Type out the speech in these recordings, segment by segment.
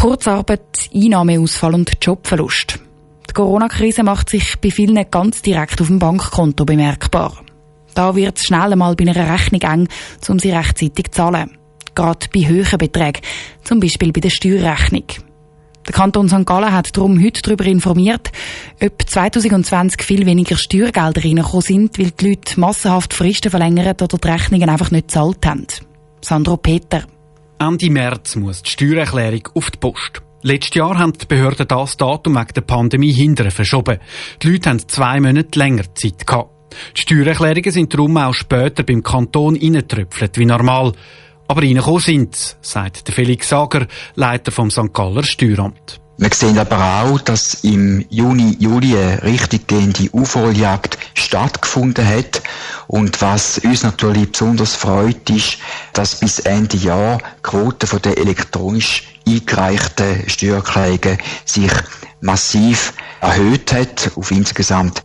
Kurzarbeit, Einnahmeausfall und Jobverlust. Die Corona-Krise macht sich bei vielen ganz direkt auf dem Bankkonto bemerkbar. Da wird es schnell einmal bei einer Rechnung eng, um sie rechtzeitig zu zahlen. Gerade bei hohen Beträgen, zum Beispiel bei der Steuerrechnung. Der Kanton St. Gallen hat darum heute darüber informiert, ob 2020 viel weniger Steuergelder reingekommen sind, weil die Leute massenhaft Fristen verlängert oder die Rechnungen einfach nicht gezahlt haben. Sandro Peter. Ende März muss die Steuererklärung auf die Post. Letztes Jahr haben die Behörden das Datum wegen der Pandemie hinterher verschoben. Die Leute haben 2 Monate länger Zeit gehabt. Die Steuererklärungen sind darum auch später beim Kanton reingetröpfelt wie normal. Aber reingekommen sind sie, sagt der Felix Sager, Leiter vom St. Galler Steueramt. Wir sehen aber auch, dass im Juni, Juli eine richtig gehende Aufholjagd stattgefunden hat. Und was uns natürlich besonders freut, ist, dass bis Ende Jahr die Quote der elektronisch eingereichten Steuererklärungen sich massiv erhöht hat, auf insgesamt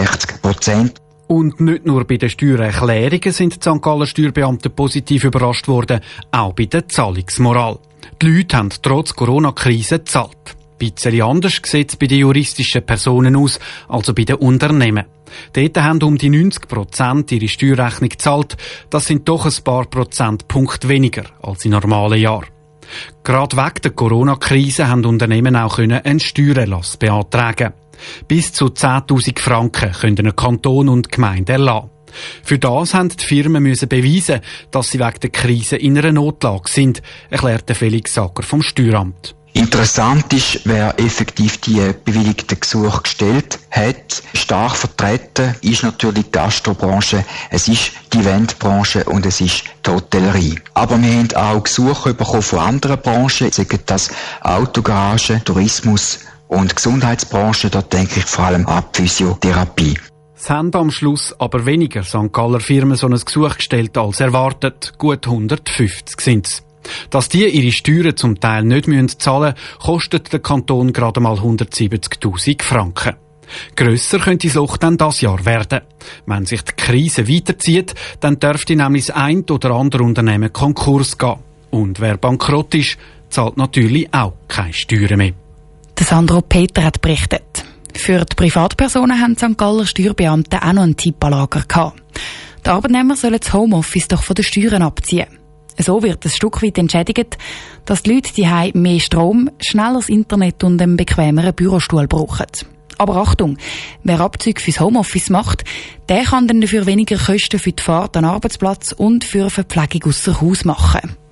63%. Und nicht nur bei den Steuererklärungen sind die St. Galler Steuerbeamten positiv überrascht worden, auch bei der Zahlungsmoral. Die Leute haben trotz Corona-Krise gezahlt. Ein bisschen anders sieht es bei den juristischen Personen aus, also bei den Unternehmen. Dort haben um die 90% ihre Steuerrechnung gezahlt. Das sind doch ein paar Prozentpunkte weniger als in normalen Jahren. Gerade wegen der Corona-Krise haben Unternehmen auch einen Steuererlass beantragen. Bis zu 10'000 Franken können ein Kanton und die Gemeinde erlassen. Für das haben die Firmen müssen beweisen, dass sie wegen der Krise in einer Notlage sind, erklärte Felix Sager vom Steueramt. Interessant ist, wer effektiv die bewilligten Gesuche gestellt hat. Stark vertreten ist natürlich die Gastrobranche, es ist die Eventbranche und es ist die Hotellerie. Aber wir haben auch Gesuche bekommen von anderen Branchen, sagen das Autogaragen, Tourismus und Gesundheitsbranche, da denke ich vor allem an Physiotherapie. Es haben am Schluss aber weniger St. Galler Firmen so ein Gesuch gestellt als erwartet. Gut 150 sind es. Dass die ihre Steuern zum Teil nicht zahlen müssen, kostet der Kanton gerade mal 170'000 Franken. Grösser könnte das Loch dann das Jahr werden. Wenn sich die Krise weiterzieht, dann dürfte nämlich das ein oder andere Unternehmen Konkurs gehen. Und wer bankrott ist, zahlt natürlich auch keine Steuern mehr. Der Sandro Peter hat berichtet. Für die Privatpersonen haben die St. Galler Steuerbeamten auch noch einen Tipp an Lager gehabt. Die Arbeitnehmer sollen das Homeoffice doch von den Steuern abziehen. So wird ein Stück weit entschädigt, dass die Leute zu Hause mehr Strom, schnelleres Internet und einen bequemeren Bürostuhl brauchen. Aber Achtung, wer Abzüge fürs Homeoffice macht, der kann dann dafür weniger Kosten für die Fahrt an den Arbeitsplatz und für Verpflegung ausser Haus machen.